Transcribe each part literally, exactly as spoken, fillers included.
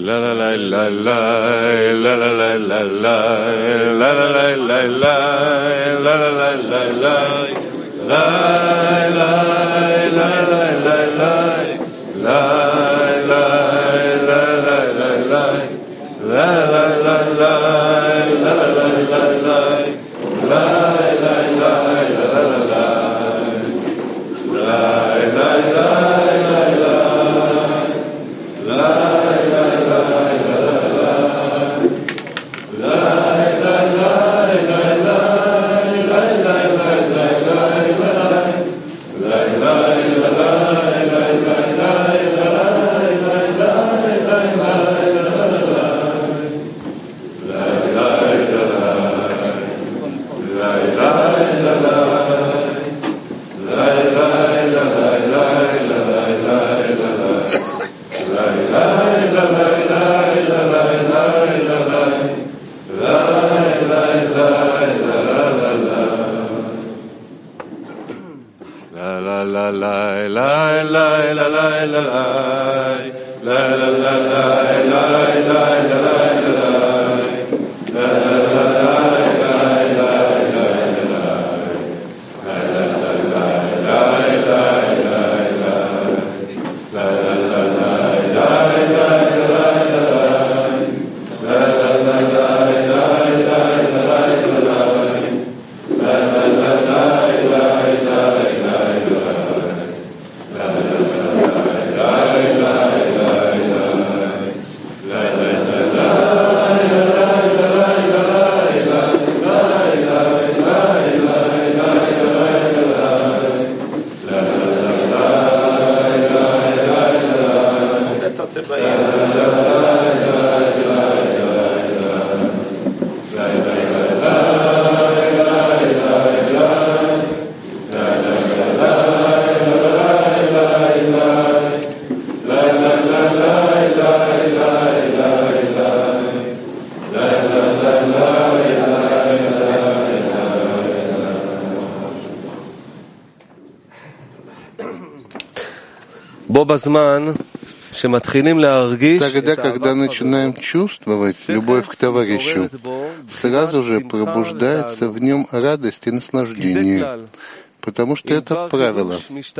Тогда, когда начинаем чувствовать любовь к товарищу, сразу же пробуждается в нем радость и наслаждение, потому что это правило.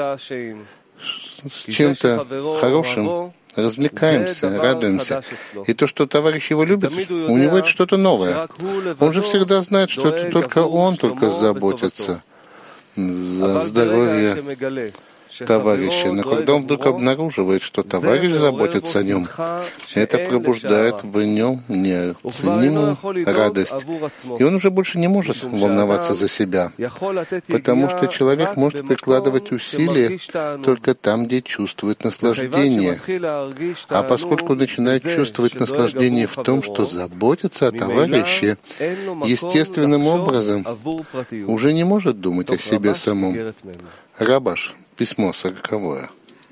С чем-то хорошим развлекаемся, радуемся. И то, что товарищ его любит, у него это что-то новое. Он же всегда знает, что это только он только заботится за здоровье товарища. Но когда он вдруг обнаруживает, что товарищ заботится о нем, это пробуждает в нем неоценимую радость. И он уже больше не может волноваться за себя, потому что человек может прикладывать усилия только там, где чувствует наслаждение. А поскольку он начинает чувствовать наслаждение в том, что заботится о товарище, естественным образом уже не может думать о себе самом. Рабаш. Письмо сороковое.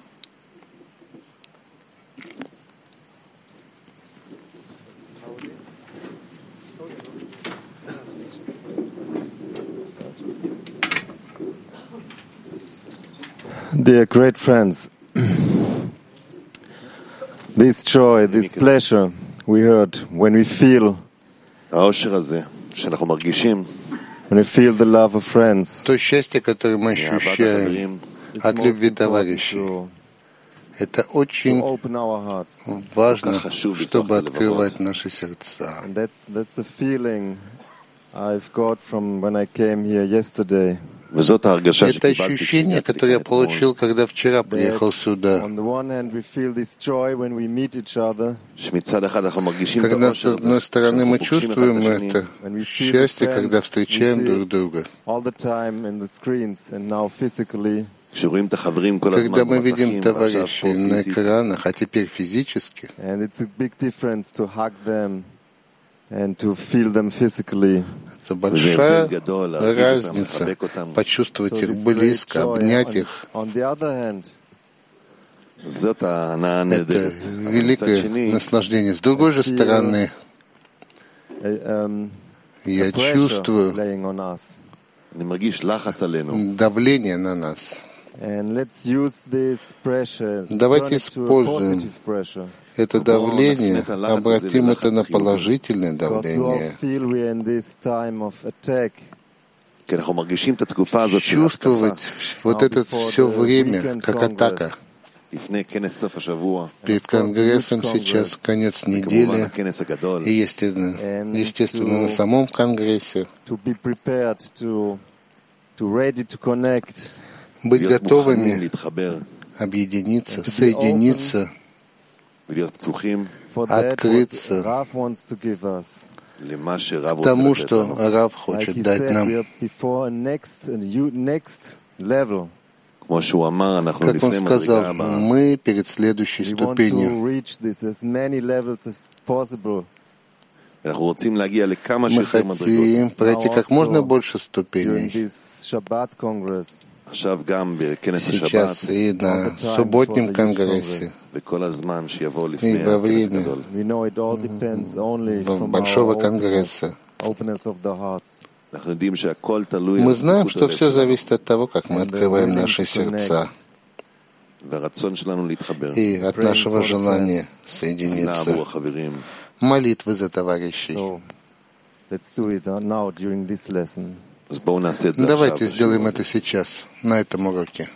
Dear great friends, this joy, this pleasure we heard when we feel when we feel the love of friends. То счастье, которое мы ощущаем от любви товарищей, это очень важно, чтобы открывать наши сердца. Это ощущение, которое я получил, когда вчера приехал сюда. Когда, с одной стороны, мы чувствуем это счастье, когда встречаем друг друга. Когда мы видим товарищей на экранах, а теперь физически, это большая разница почувствовать их близко, обнять их. Это великое наслаждение. С другой же стороны, я чувствую давление на нас. Давайте используем это давление, обратим это на положительное давление. Чувствовать вот это все время как атака. Перед Конгрессом сейчас конец недели, и естественно, естественно на самом Конгрессе быть готовыми объединиться, соединиться, открыться к тому, что Рав хочет дать нам. Как он сказал, мы перед следующей ступенью. Мы хотим пройти как можно больше ступеней. Сейчас и на субботнем конгрессе, и во время большого конгресса. Мы знаем, что все зависит от того, как мы открываем наши сердца и от нашего желания соединиться. Молитвы за товарищей. Давайте сделаем это сейчас, на этом уроке.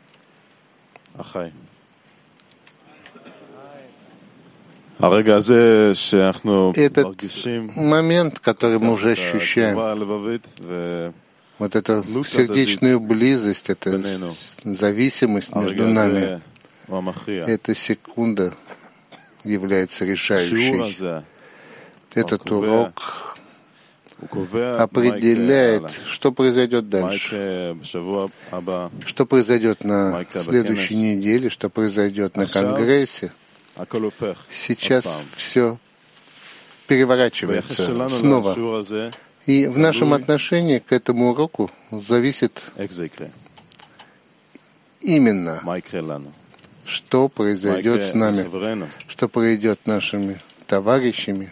Этот момент, который мы уже ощущаем, вот эту сердечную близость, эту зависимость между нами, эта секунда является решающей. Этот урок определяет, что произойдет дальше, что произойдет на следующей неделе, что произойдет на Конгрессе. Сейчас все переворачивается снова. И в нашем отношении к этому уроку зависит именно, что произойдет с нами, что произойдет с нашими товарищами.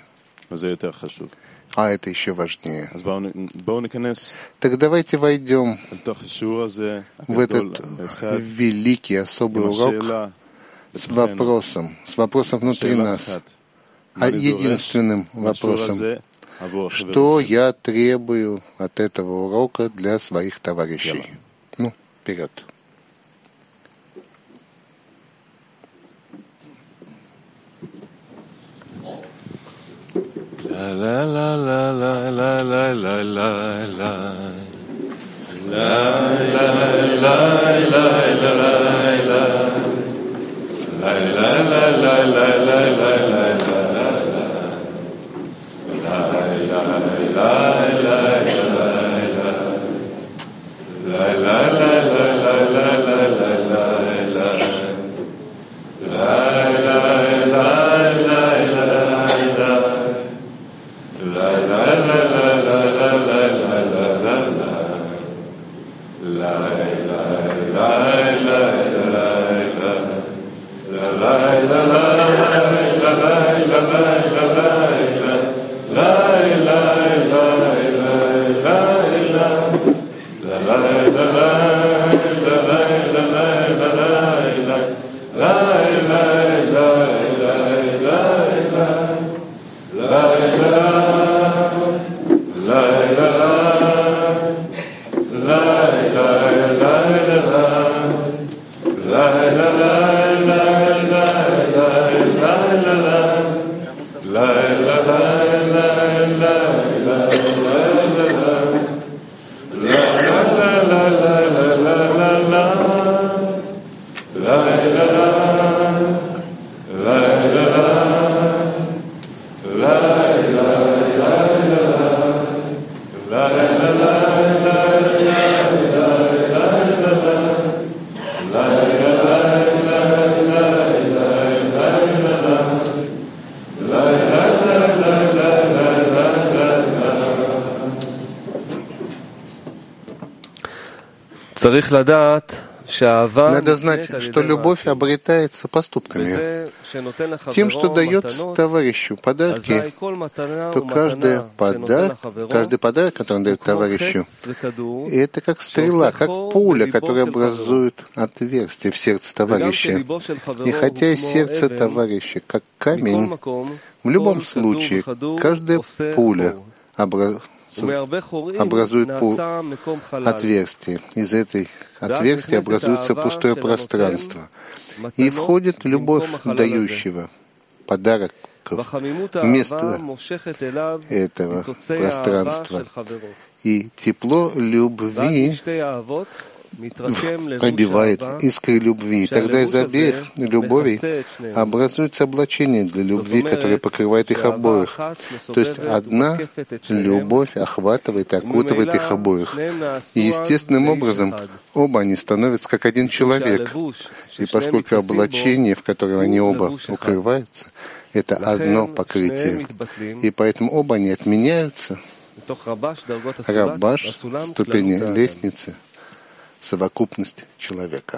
А это еще важнее. Так давайте войдем в этот великий, особый урок с вопросом, с вопросом внутри нас, а единственным вопросом, что я требую от этого урока для своих товарищей. Ну, вперед. La la la la la la la la la la la la la la la La la la la la la la la la la La la la la la La la la la la la la la la La la la la la la La la la la la la la la la La la la la la La la la la la la la la la La la la la la la La la la la la la la la La la la la la la La la la la la La la la la La la la La la la la la la La la la la la la la la La la la La la la La la la La la la Надо знать, что любовь обретается поступками, Тем, что дает товарищу подарки, то каждый подарок, каждый подарок, который он дает товарищу, это как стрела, как пуля, которая образует отверстие в сердце товарища. И хотя и сердце товарища, как камень, в любом случае, каждая пуля образует образует отверстие. Из этой отверстия образуется пустое пространство. И входит любовь дающего подарок вместо этого пространства. И тепло любви пробивает искры любви. Тогда из обеих любовей образуется облачение для любви, которое покрывает их обоих. То есть одна любовь охватывает и окутывает их обоих. И естественным образом оба они становятся как один человек. И поскольку облачение, в котором они оба укрываются, это одно покрытие. И поэтому оба они отменяются. Рабаш, ступени лестницы, совокупность человека.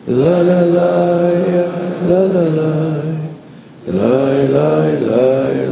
La la la la la la la la